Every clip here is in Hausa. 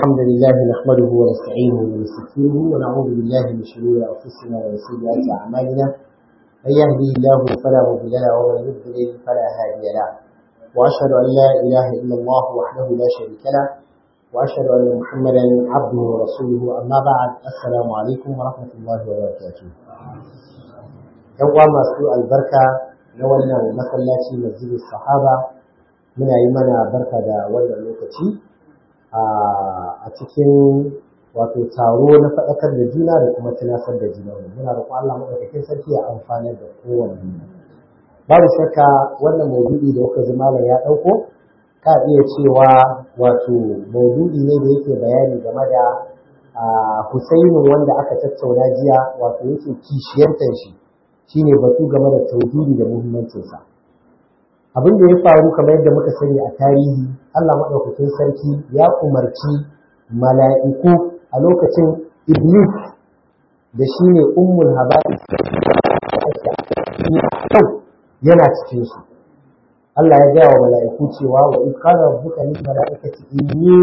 الحمد لله نحمده ونستعينه ونستغفره ونعوذ بالله من شرور انفسنا ومن سيئات اعمالنا من يهدي الله فلا مضل له ومن يضلل فلا هادي له واشهد ان لا اله الا الله وحده لا شريك له واشهد ان محمدا عبده ورسوله اما بعد السلام عليكم ورحمه الله وبركاته. yan uwa masu albarka na wannan masallaci masjidin sahaba muna yi mana barka da wannan lokaci a cikin wato taro na faɗakar da juna da kuma tunasar da juna. Muna roƙon Allah madaukakin sarki ya amfana da kowanne. Babu shakka wannan maudu'i da kuka ji malam ya ɗauko ka iya cewa wato maudu'i ne da yake bayani game da Husainu wanda aka tattauna jiya, wato yake kishiyantar shi shine batu game da tauhidi da muhimmancinsa. Abin da ya faru kamar yadda muka sani a tarihi, Allah maɗaukakin sarki ya umarci mala'iku a lokacin Iblis da shi ne ummul habari yana cikin su. Allah ya gaya wa mala'iku cewa wa in qala rabbuka lil mala'ikati inni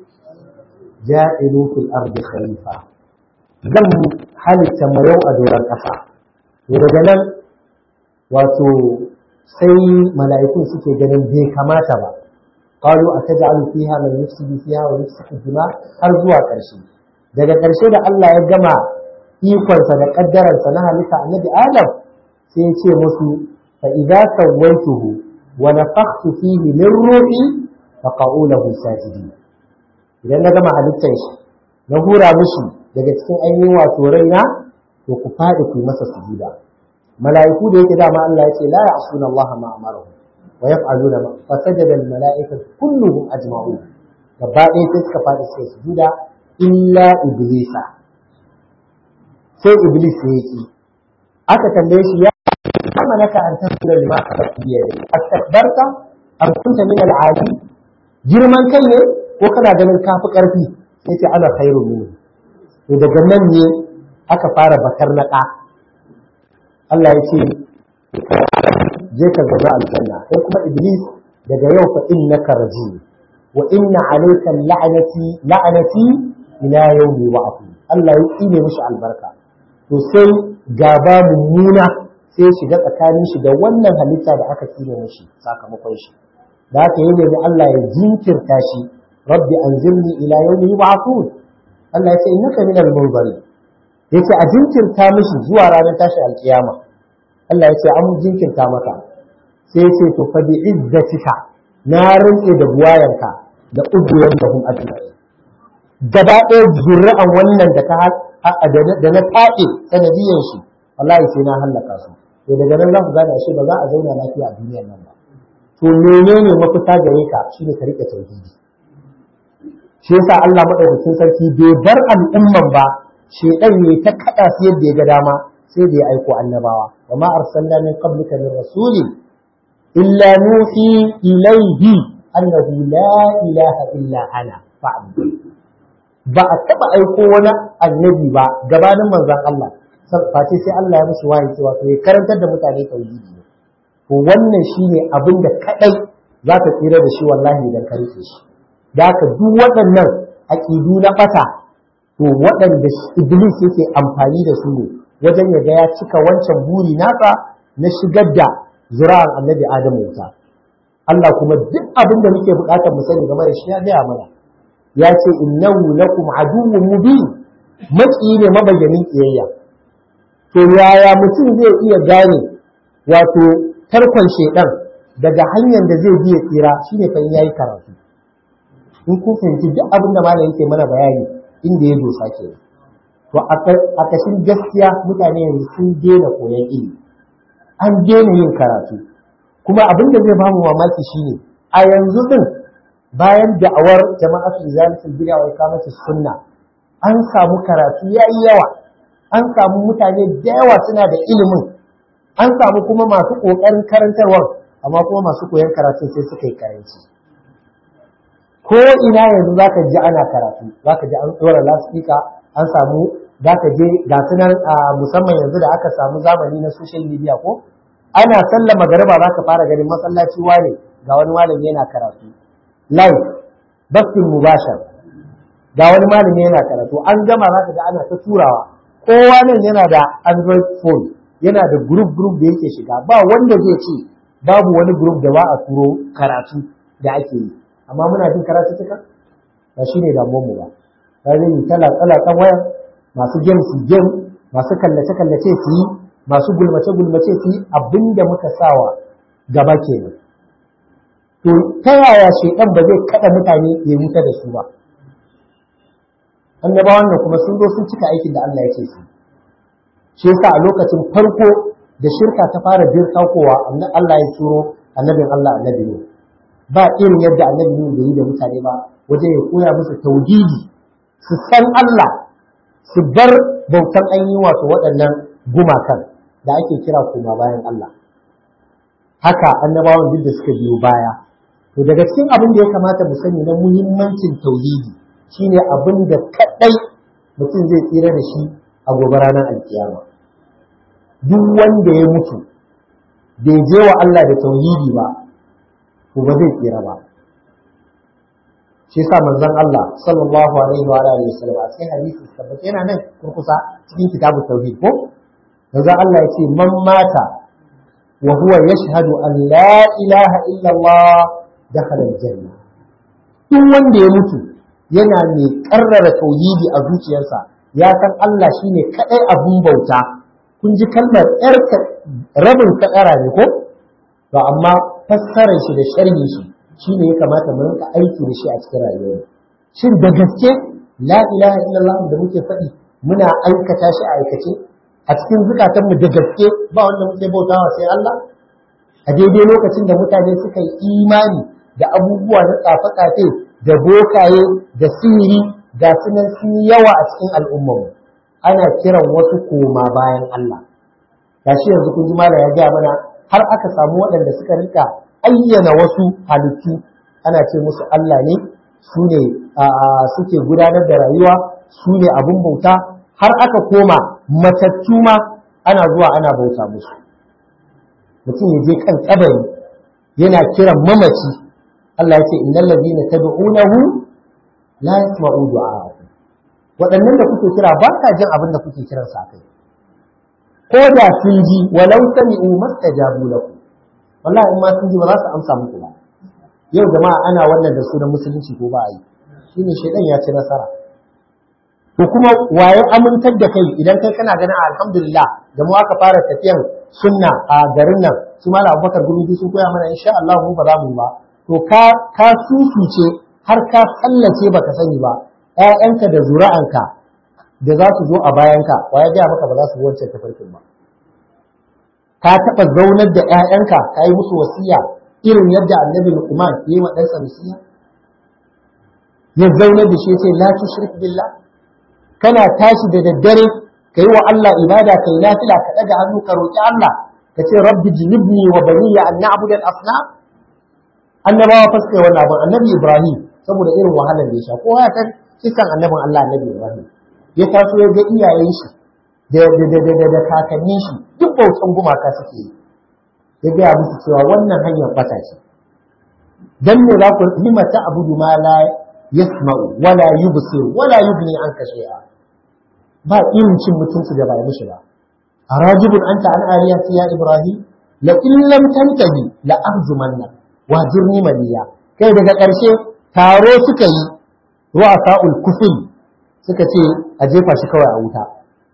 ja'ilun fil ardi khalifa, zan halitta mayau a doron ƙasa. Daga nan wato sai mala'ikun suke ganin bai kamata ba, qalu ataj'alu fiha man yufsidu fiha wa yusfiku dima, har zuwa ƙarshe. Daga ƙarshe da Allah ya gama ikonsa da ƙaddararsa na halitta annabi Adam, sai ya ce musu fa idza sawaituhu wa nafakhtu fihi min ruhi faqa'u lahu sajidin. Idan na gama halittar shi na hura mishi daga cikin ainihin wato raina, to ku faɗi ku masa sujuda. Mala'iku da yake dama Allah ya ce la ya'suna Allah ma amaruhum wa yaf'aluna ma fasajada al mala'ikatu kulluhum ajma'un. Gaba ɗaya sai suka faɗi sai sujuda illa iblisa. Sai iblis ya yi, aka tambaye shi ya kama naka an tasira lima khalaqtu bi yadi astakbarta am kunta min al 'ali, girman kai ne ko kana ganin kafi karfi? Sai ce ana khairu minhu. To daga nan ne aka fara bakar naƙa. Allah ya ce je ka gaba aljanna, sai kuma iblis daga yau fa innaka rajim wa inna alayka la'anati ila yawmi wa'd. Allah ya tsine mishi albarka. To sai gaba mummuna sai shiga tsakanin shi da wannan halitta da aka tsine mishi sakamakon shi. Da haka yi ne Allah ya jinkirta shi, rabbi anzilni ila yawmi wa'd. Allah ya ce innaka minal munzirin. Yace a jinkirta mishi zuwa ranar tashin alkiyama. Allah yace an jinkirta maka. Sai yace to fa bi izzatika, na rantse da buwayanka da ubuyan da hum ajma'in. Gaba ɗaya zuri'an wannan da ka da na taɗe sanadiyan shi, wallahi sai na hallaka su. To daga nan za ku gane ashe ba za a zauna lafiya a duniyar nan ba. To menene mafita gare ka? Shine ka rike tauhidi. Shi yasa Allah madaukakin sarki bai bar al'umman ba, shedan ne ta kada su yadda ya ga dama, sai da ya aiko annabawa. Wa ma arsalna min qablika min rasulin illa nuhi ilayhi annahu la ilaha illa ana fa'bud. Ba a taba aiko wani annabi ba gabanin manzon Allah, face sai Allah ya musu wahayi cewa to ya karantar da mutane tauhidi. To wannan shine abin da kadai za ka tsira da shi wallahi idan ka rike shi. Da haka duk waɗannan aƙidu na ɓata, to waɗanda Iblis yake amfani da su ne wajen ya ga ya cika wancan buri nasa na shigar da zura'an annabi Adamu wuta. Allah kuma duk abin da muke buƙatar mu sani game da shi ya gaya mana. Ya ce innahu lakum aduwwun mubin, maki ne mabayyanin kiyayya. To yaya mutum zai iya gane wato tarkon shedan daga hanyar da zai biya tsira? Shine fa yayi karatu. In kun fahimci duk abin da malam yake mana bayani inda ya dosa ke. To a kashin gaskiya mutane yanzu sun daina koyon ilimi, an daina yin karatu. Kuma abin da zai bamu mamaki shine a yanzu din bayan da'awar jama'atul izalatul bid'a wa iqamatus sunna, an samu karatu yayi yawa, an samu mutane da yawa suna da ilimin, an samu kuma masu kokarin karantarwa, amma kuma masu koyon karatu sai suka yi karanci. Ko ina yanzu zaka ji ana karatu, zaka ji an tsora lasfika, an samu zaka je ga sunan musamman yanzu da aka samu zamani na social media ko ana sallama magariba zaka fara ganin masallaci wane ga wani malami yana karatu live basin mubashar. ga wani malami yana karatu an gama za ka ga ana ta turawa, kowa nan yana da Android phone, yana da group da yake shiga, ba wanda zai ce babu wani group da ba a turo karatu da ake yi, amma muna jin karatu tuka ba shi ne damuwar mu ba. Ta zai yi tala wayar, masu game su game, masu kallace su yi, masu gulmace su yi abinda muka sawa gaba kenan. To ta yaya shedan ba zai kada mutane ya wuta da su ba? Annabawan nan kuma sun zo sun cika aikin da Allah ya ce su. Shi yasa a lokacin farko da shirka ta fara birkakowa Allah ya turo annabin Allah annabi ne. Ba irin yadda annabi ne da yi da mutane ba wajen ya koya musu tauhidi, su san Allah, su bar bautan ainihin wato waɗannan gumakan da ake kira koma bayan Allah. Haka annabawan duk da suka biyo baya. To daga cikin abin da ya kamata mu sani na muhimmancin tauhidi shine abin da kadai mutum zai tsira da shi a gobe ranar alkiyama. Duk wanda ya mutu bai je wa Allah da tauhidi ba, to ba zai tsira ba. Shi yasa manzon Allah sallallahu alaihi wa alihi wasallam a cikin hadisi tabbata yana nan kurkusa cikin kitabut tauhid ko manzon Allah ya ce man mata wa huwa yashhadu an la ilaha illa Allah dakhala aljanna. Duk wanda ya mutu yana mai karrara tauhidi a zuciyarsa, ya san Allah shine kadai abun bauta. Kun ji kalmar rabin kadara ne ko? To amma fassarar shi da sharhin shi shine ya kamata mu rinka aiki da shi a cikin rayuwar. Shin da gaske la ilaha illallah da muke faɗi muna aikata shi a aikace a cikin zukatanmu da gaske ba wanda muke bautawa sai Allah? A daidai lokacin da mutane suka yi imani da abubuwa na tsafe-tsafe da bokaye da sihiri ga sunan sun yawa a cikin al'ummarmu, ana kiran wasu koma bayan Allah. Gashi yanzu kun ji malam ya gaya mana har aka samu waɗanda suka rika ayyana wasu halittu ana ce musu Allah ne, su ne suke gudanar da rayuwa, su ne abin bauta, har aka koma matattu ma ana zuwa ana bauta musu. Mutum ya je kan kabari yana kiran mamaci, Allah ya ce innal ladina tad'unahu la yasma'u du'a'akum. Waɗannan da kuke kira ba ka jin abin da kuke kiran sa kai. Ko da sun ji walau sami'u mastajabu lakum. Wallahi in ma sun ji ba za su amsa muku ba. Yau jama'a ana wannan da sunan musulunci ko ba a yi. Shine shedan ya ci nasara. To kuma waye amintar da kai idan kai kana ganin alhamdulillah da mu aka fara tafiyan sunna a garin nan su Malam Abubakar Gumi sun koya mana insha Allah mu ba za mu ba. To ka susuce har ka tsallace baka sani ba, ƴaƴanka da zuri'anka da za su zo a bayanka waye ga maka ba za su wancan tafarkin ba. Ka taɓa zaunar da ƴaƴanka ka yi musu wasiya irin yadda Annabi Luqman ya yi wa ɗansa wasiya? Ya zaunar da shi ya ce la tushrik billah. Kana tashi da daddare ka yi wa Allah ibada ka yi nafila ka ɗaga hannu ka roƙi Allah ka ce rabbi jinibni wa baniya an na'budu al-asnam. Annabawa fa suka yi wannan abin. Annabi Ibrahim saboda irin wahalar da ya sha, kowa ya san kisan annabin Allah Annabi Ibrahim ya taso ya ga iyayen shi da kakannin shi duk bautan gumaka suke yi, ya gaya musu cewa wannan hanyar bata ce. Dan me za ku himata abudu ma la yasma'u wala yubsir wala yughni anka shay'a. Ba irin cin mutunci da ba ya mishi ba. Arajibun anta an aliyati ya Ibrahim la in lam tantahi la arjumanna wa jirni maliya. Kai daga ƙarshe taro suka yi ru'asa'ul kufri suka ce a jefa shi kawai a wuta.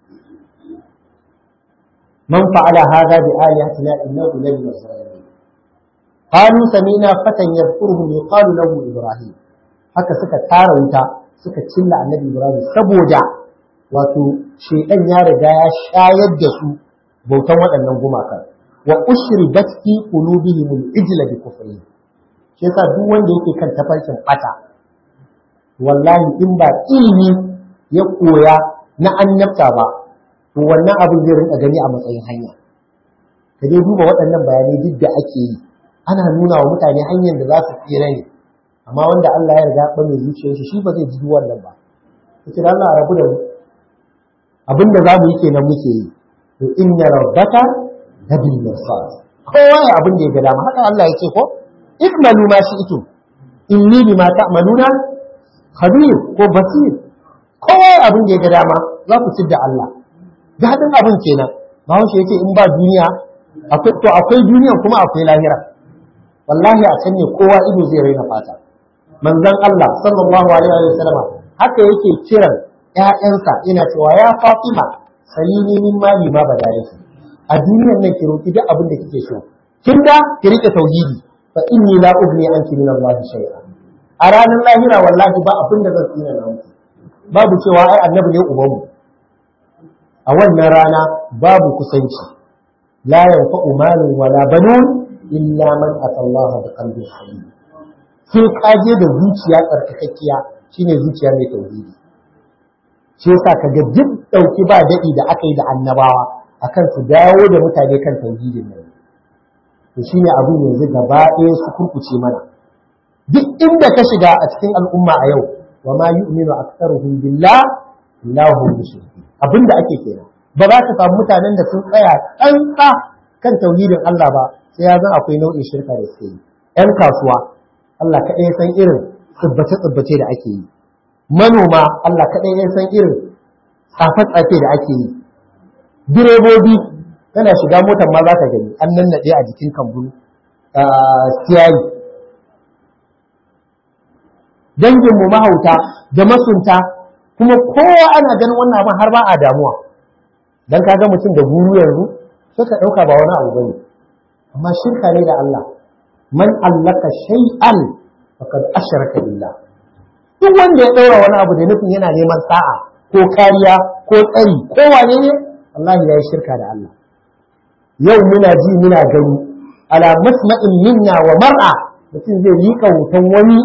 Man fa'ala hadha bi ayatina innahu la min az-zalimin. Qalu sami'na fatan yadhkuruhum yuqalu lahu Ibrahim. Haka suka tara wuta suka cilla Annabi Ibrahim saboda wato shedan ya riga ya shayar da su bautan waɗannan gumakan. Wa ushribat fi qulubihim al-ijla bi kufrihim. Shi yasa duk wanda yake kan tafarkin bata wallahi in ba ilimi ya koya na annabta ba to wannan abin zai rinka gani a matsayin hanya. Ka dai duba waɗannan bayanai duk da ake yi ana nuna wa mutane hanyar da za su tsira ne, amma wanda Allah ya riga bane zuciyar shi ba zai ji duk wannan ba. Kace da Allah rabu da mu abin da za mu yi kenan muke yi. To inna rabbaka labil mirsad. Kowa ya abin da ya ga dama haka Allah yake ko ikmalu ma shi'tum inni bima ta'maluna khabir ko basir, kowa abin da ya ga dama za ku ci da Allah. Gadin abin kenan. Bahaushe yace in ba duniya akwai duniya kuma akwai lahira. Wallahi a can ne kowa ido zai raina fata. Manzon Allah sallallahu alaihi wa sallam haka yake kiran ƴaƴansa yana cewa ya Fatima salini min mali ma badalaki. A duniyar nan ki roki duk abin da kike so. Kin da ki rike tauhidi fa inni la ugni anki min Allah shay'a. A ranar lahira wallahi ba abin da zan tsina na muku. Babu cewa ai annabi ne ubanmu. A wannan rana babu kusanci. La yanfa'u malun wala banun illa man atallaha bi qalbin salim. Sai kaje da zuciya tsarkakakkiya shine zuciya mai tauhidi. Shi yasa kaga duk dauki ba dadi da aka yi da annabawa akan su dawo da mutane kan tauhidin nan. To shine abin yanzu gaba ɗaya su kurkuce mana. Duk inda ka shiga a cikin al'umma a yau wa ma yu'minu aktsaruhum billah illa hum mushrikun. Abinda ake kenan. Ba za ka samu mutanen da sun tsaya tsantsa kan tauhidin Allah ba sai ya zan akwai nau'in shirka da suke yi. 'Yan kasuwa Allah kaɗai san irin tsibbace da ake yi. Manoma Allah kaɗai ya san irin tsafe-tsafe da ake yi. Direbobi tana shiga motar ma za ka gani an nannaɗe a jikin kambun siyayi. Danginmu mahauta da masunta kuma kowa ana ganin wannan abin har ba a damuwa. Dan ka ga mutum da guru yanzu sai ka ɗauka ba wani abu bane. Amma shirka ne da Allah. Man allaka shay'an faqad ashraka billah. Duk wanda ya ɗaura wani abu da nufin yana neman sa'a ko kariya ko tsari ko wane ne Allah ya yi shirka da Allah. Yau muna ji muna gani ala masma'in minna wa mar'a mutum zai liƙa hoton wani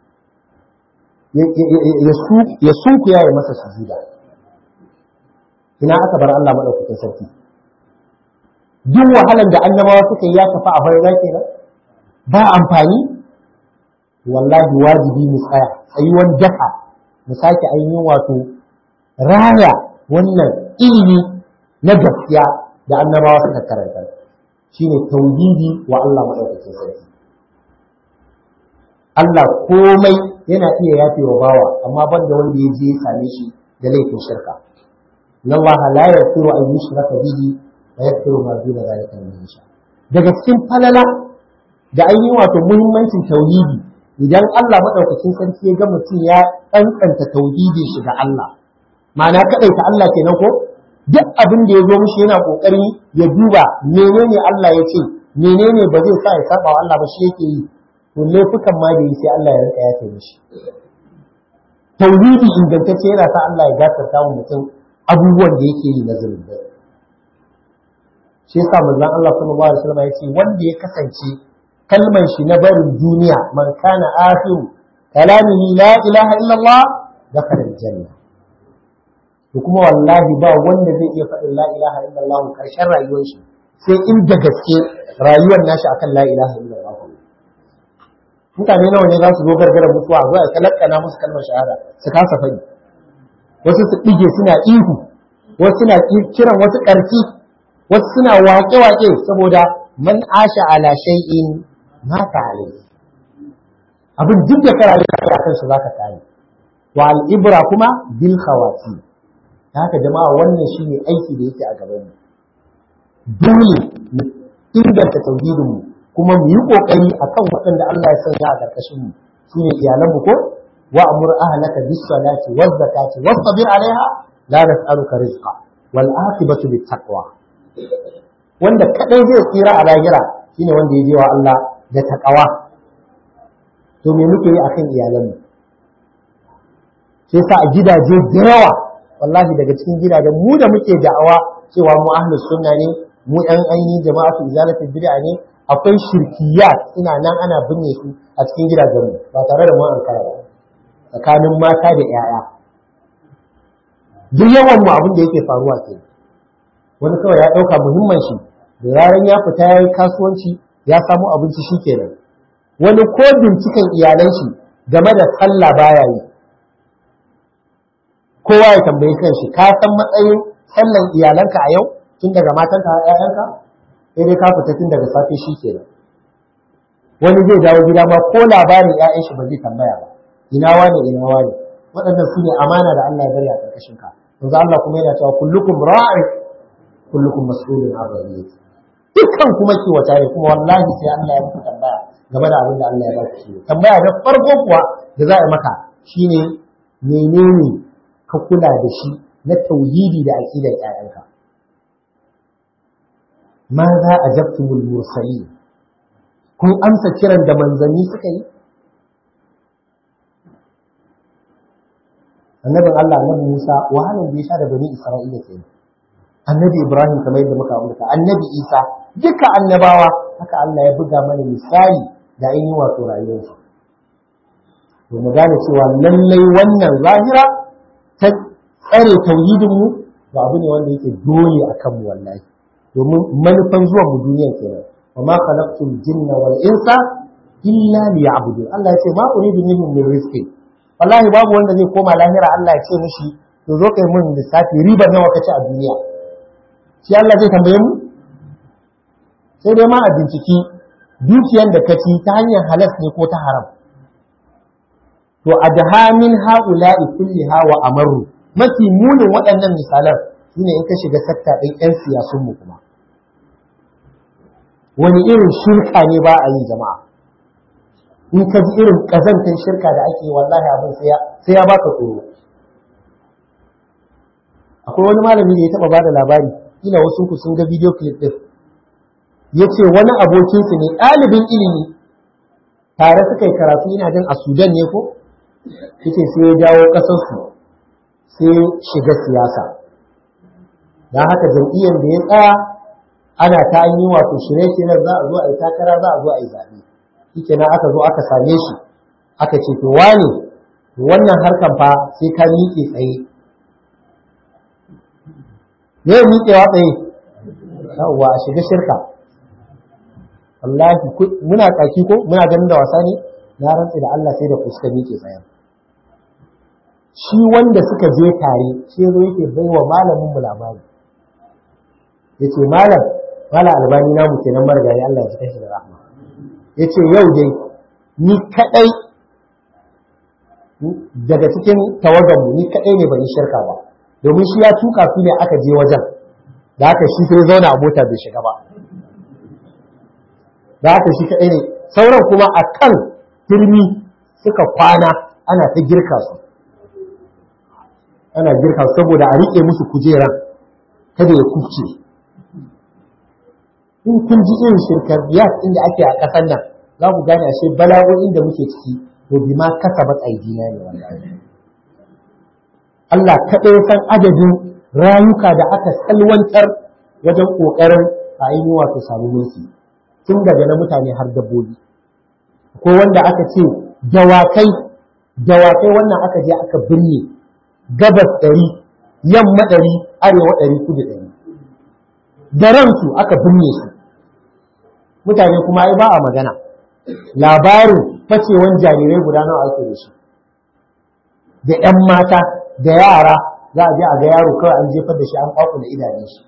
ya sunkuya ya masa sujuda. Ina aka bar Allah madaukakin sarki. Duk wahalan da annabawa suka yi ya tafi a banza kenan ba amfani. Wallahi wajibi mu tsaya tsayuwan daka mu sake ainihin wato raya wannan ilimi na gaskiya da annabawa suka karanta shine tauhidi wa Allah madaukakin sarki. Allah komai yana iya yafe wa bawa amma banda wanda ya je ya same shi da laifin shirka. Inna Allah la yaghfiru an yushraka bihi wa yaghfiru ma duna dhalika liman yasha. Daga cikin falala da ainihin wato muhimmancin tauhidi idan Allah madaukakin sarki ya ga mutum ya tsantsanta tauhidin shi ga Allah ma'ana kadaita Allah kenan ko duk abin da ya zo mishi yana kokari ya duba menene Allah ya ce menene ba zai sa ya saba wa Allah ba shi yake yi to laifukan ma da yi sai Allah ya rinka yafe mishi. Tauhidi ingantacce yana sa Allah ya gafarta wa mutum abubuwan da yake yi na zunubai. Shi yasa manzon Allah sallallahu alaihi wasallam ya ce wanda ya kasance kalman shi na barin duniya man kana akhiru kalamihi la ilaha illallah dakhala aljanna. To kuma wallahi ba wanda zai iya faɗin la ilaha illallah karshen rayuwar shi sai in da gaske rayuwar nashi akan la ilaha illallah. Mutane nawa ne za su zo gargarar mutuwa zuwa ya talakkana musu kalmar shahada su kasa faɗi. Wasu su ɗige suna ihu, wasu suna kiran wasu ƙarfi, wasu suna waƙe-waƙe saboda man asha ala shay'in mata alayhi. Abin duk da kara da kai akan shi zaka kare. Wa al-ibra kuma bil khawati. Haka jama'a wannan shine aiki da yake a gaban mu. Dole mu inganta tauhidin mu kuma mu yi kokari akan waɗanda Allah ya sanya a karkashin mu. Shine iyalan mu ko وأمر أهلك بالصلاة والزكاة واصطبر عليها لا نسألك رزقا والعاقبة بالتقوى. wanda kadai zai tsira a lahira shine wanda ya je wa Allah da takawa. To me muke yi akan iyalanmu? Sai sa a gidaje da yawa wallahi daga cikin gidajen mu da muke da'awa cewa mu ahlus sunna ne mu ɗan ainihin jama'atu izalatul bid'a ne akwai shirkiyat suna nan ana binne su a cikin gidajenmu ba tare da mu an kara ba. Tsakanin mata da 'ya'ya duk yawan mu abin da yake faruwa ke wani kawai ya ɗauka muhimman shi da zaran ya fita ya yi kasuwanci ya samu abinci shi kenan wani ko binciken iyalan shi game da sallah baya yi. Kowa ya tambayi kanshi ka san matsayin sallan iyalanka a yau tun daga matanka har 'ya'yanka sai dai ka fita tun daga safe shi kenan. Wani zai dawo gida ma ko labarin 'ya'yan shi ba zai tambaya ba ina wane waɗannan su ne amana da Allah ya bari a ƙarƙashin ka yanzu Allah kuma yana cewa kullukum ra'i kullukum mas'ulun an ra'iyati dukkan kuma kiwata ne kuma wallahi sai Allah ya muku tambaya game da abin da Allah ya ba ku tambaya na farko kuwa da za a yi maka shine menene ka kula da shi na tauhidi da aqidar ƴaƴanka ma za ajabtumul mursalin kun amsa kiran da manzanni suka yi annabin Allah annabi Musa wahalan da ya sha da bani Isra'ila ke annabi Ibrahim kamar yadda muka ambata annabi Isa duka annabawa haka Allah ya buga mana misali da ainihin wato rayuwarsu to mu gane cewa lallai wannan zahira ta tsare tauhidin mu to abu ne wanda yake dole akan mu wallahi domin manufan zuwan mu duniya kenan wa ma khalaqtul jinna wal insa illa liya'budun Allah ya ce ma uridu minhum min rizqin wallahi babu wanda zai koma lahira Allah ya ce mishi to zo kai mun lissafi ribar nawa kace a duniya shi Allah zai tambaye mu sai dai ma a binciki dukiyar da kaci ta hanyar halas ne ko ta haram to adha min haula'i kulliha wa amaru mafi munin waɗannan misalan shine in ka shiga sakta ɗin 'yan siyasun mu kuma wani irin shirka ne ba a yi jama'a in ka ji irin kazantar shirka da ake wallahi abin sai ya baka tsoro akwai wani malami da ya taba bada labari ina wasu ku sun ga video clip din yace wani abokinsu ne ɗalibin ilimi tare suka yi karatu ina jin a Sudan ne ko yace sai ya dawo kasar su sai shiga siyasa dan haka jam'iyyar da ya tsaya ana ta yi wato shirye-shiryen za a zo a yi takara za a zo a yi zaɓe shikenan aka zo aka same shi aka ce to wane wannan harkan fa sai ka miƙe tsaye me miƙewa tsaye yawwa a shiga shirka wallahi muna tsaki ko muna ganin da wasa ne na rantsi da Allah sai da fuska miƙe tsaye shi wanda suka je tare sai zo yake baiwa malamin mu labari yace malam albani namu kenan margari Allah ya ji shi da rahma ya ce yau dai ni kaɗai daga cikin tawaganmu ni kaɗai ne ban yi shirka ba domin shi ya tuka su ne aka je wajen da haka shi sai zauna a mota bai shiga ba da haka shi kaɗai ne sauran kuma a kan turmi suka kwana ana ta girka su ana girka su saboda a riƙe musu kujeran kada ya kubce in kun ji irin shirkar riyad inda ake a ƙasar nan za ku gane ashe bala'o'in da muke ciki to bi ma kasabat aidina ne wallahi Allah kaɗai san adadin rayuka da aka salwantar wajen ƙoƙarin a yi wato samu mulki tun daga na mutane har dabbobi ko wanda aka ce dawakai wannan aka je aka binne gabas 100 yamma 100 arewa 100 kudu 100 da ransu aka binne su mutane kuma ai ba a magana labarin facewan jarirai guda nawa ake da shi da 'yan mata da yara za a je a ga yaro kawai an jefar da shi an kwakula idanun shi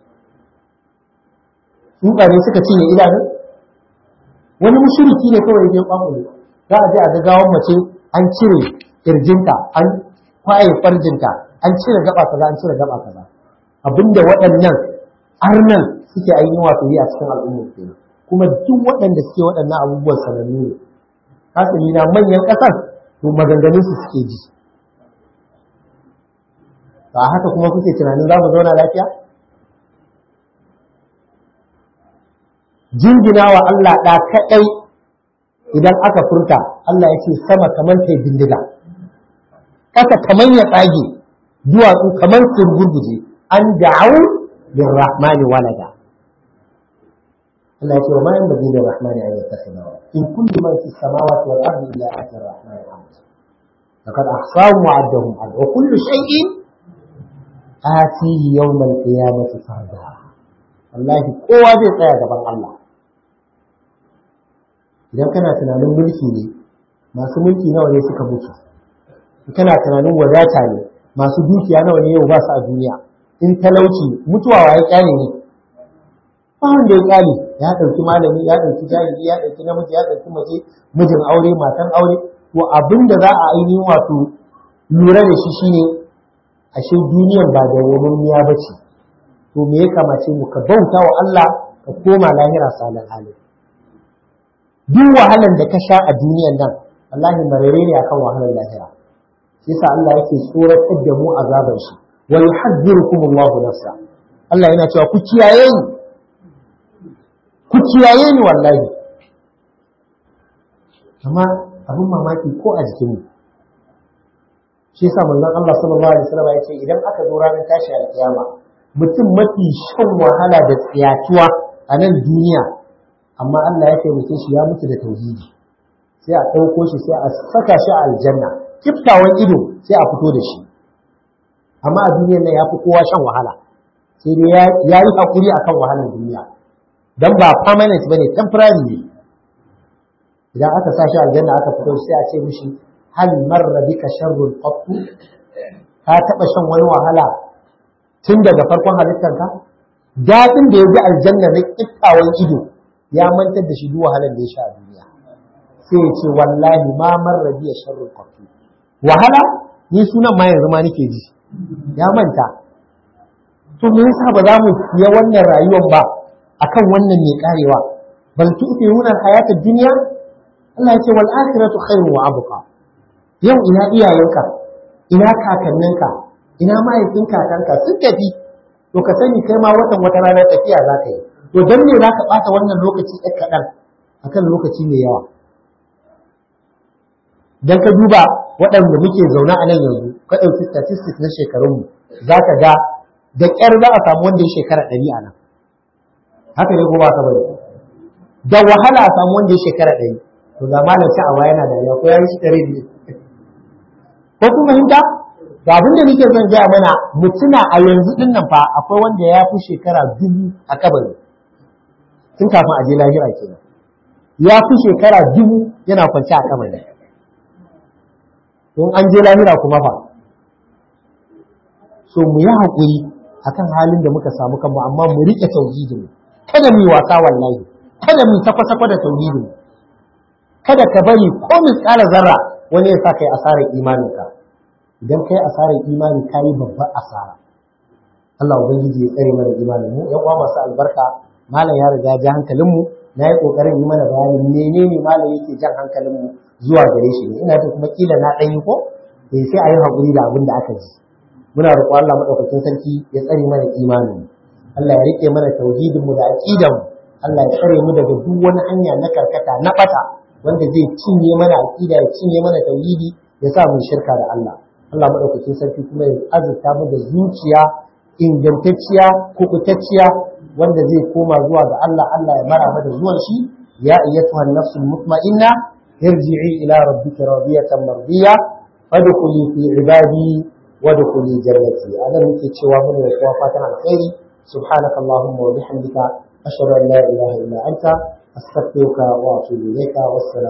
tsukane suka cinye idanun wani mushriki ne kawai ya kwakule za a je a ga gawan mace an cire kirjinta an kwaye farjinta an cire gaba kaza an cire gaba kaza abinda waɗannan arnan suke ainihin wato yi a cikin al'ummar kenan kuma duk waɗanda suke waɗannan abubuwan sanannu ne hasali na manyan ƙasar to maganganun su suke ji ba haka kuma kuke tunanin za mu zauna lafiya jingina wa Allah ɗa kaɗai idan aka furta Allah ya ce sama kamar kai bindiga ƙasa kamar ya tsage duwatsu kamar sun gurguje an da'au lirrahmani walada Allah ya ce wa ma yanbaghi lirrahmani an yattakhidha in kullu man fis samawati wal ardi illa ati arrahmani abda laqad ahsahum wa addahum wa kullu shay'in atihi yawm al-qiyamati farda wallahi kowa zai tsaya gaban Allah idan kana tunanin mulki ne masu mulki nawa ne suka mutu kana tunanin wadata ne masu dukiya nawa ne yau ba su a duniya in talauci mutuwa wa ya kyale ne ba wanda ya kyale ya ɗauki malami ya ɗauki jahili ya ɗauki namiji ya ɗauki mace mijin aure matan aure to abin da za a ainihin wato lura da shi shine ashe duniyan ba da wamammiya ba ce, to me ya kamace mu ka bauta wa Allah ka koma lahira salin hali. Duk wahalan da ka sha a duniyan nan wallahi marare ne akan wahalar lahira, shi yasa Allah yake tsoratar da mu azaban shi, wa yuhadhdhirukum Allahu nafsa. Allah yana cewa ku kiyaye ni wallahi. Amma abin mamaki ko a jikinmu, shi yasa manzon Allah sallallahu alaihi wasallam ya ce idan aka zo ranar tashi alkiyama mutum mafi shan wahala da tsiyatuwa a nan duniya, amma Allah ya taimake shi ya mutu da tauhidi, sai a ɗauko shi sai a saka shi a aljanna, kiftawan ido sai a fito da shi. Amma a duniyar nan ya fi kowa shan wahala, sai dai ya yi hakuri akan wahalar duniya, dan ba permanent bane, temporary ne. Idan aka sa shi aljanna aka fito sai a ce mishi hal marra bika sharrul qattu, ka taba shan wani wahala tun daga farkon halittarka? Daɗin da ya ji aljanna na kittawan ido ya mantar da shi duk wahalar da ya sha a duniya, sai ya ce wallahi ma marra biya sharrul qattu. Wahala ni sunan ma yanzu ma nake ji, ya manta. To me yasa ba za mu siya wannan rayuwar ba akan wannan mai karewa? Bal tu'thiruna al-hayata ad-dunya, Allah ya ce wal akhiratu khairun wa abqa. Yau ina iyayenka, ina kakanninka, ina mahaifin kakanka sun tafi, to ka sani kai ma wata rana tafiya za ka yi. To dan me za ka ɓata wannan lokaci ɗan kaɗan akan lokaci mai yawa? Dan ka duba waɗanda muke zaune a nan yanzu, ka ɗauki statistics na shekarunmu, za ka ga da ƙyar za a samu wanda ya shekara 100 a nan. Haka ne ko ba ka bari? Da wahala a samu wanda ya shekara 100. To ga malam sha'awa yana da ya ko ya yi shi 100. Ko kuma hinta? Ga abin da nake son gaya mana, mutuna a yanzu din nan fa akwai wanda ya fi shekara 1000 a kabari. Tun kafin a je lahira kenan. Ya fi shekara 1000 yana kwance a kabari. Don an je lahira kuma fa. So mu yi haƙuri akan halin da muka samu kanmu, amma mu riƙe tauhidin mu. Kada mu yi wasa wallahi. Kada mu sakwa-sakwa da tauhidin mu. Kada ka bari ko misƙala zarra wani ya sa kai asarar imaninka. Idan kai asarar imani kai babbar asara. Allah ubangiji ya tsare mana imanin mu. Yan uwa masu albarka, malam ya riga ja hankalin mu, na yi kokarin yi mana bayanin menene malam yake jan hankalin mu zuwa gare shi. Ina ta kuma kila na ɗan yi ko sai a yi haƙuri da abin da aka ji. Muna roƙo Allah madaukakin sarki ya tsare mana imanin mu. Allah ya rike mana tauhidin mu da aqidan mu. Allah ya tsare mu daga duk wani hanya na karkata na bata wanda zai cinye mana aqida, ya cinye mana tauhidi, ya sa mu shirka da Allah. Allah madaukakin sarki kuma ya azurta mu da zuciya ingantacciya, kubutacciya, wanda zai koma zuwa ga Allah. Allah ya mara mu da zuwan shi. Ya ayyatuha an-nafsul mutma'inna irji'i ila rabbika radiyatan mardiya fadkhuli fi ibadi wadkhuli jannati. Anan muke cewa mun yi fatan alkhairi. Subhanakallahumma wa bihamdika ashhadu an la ilaha illa anta astaghfiruka wa atubu ilayka.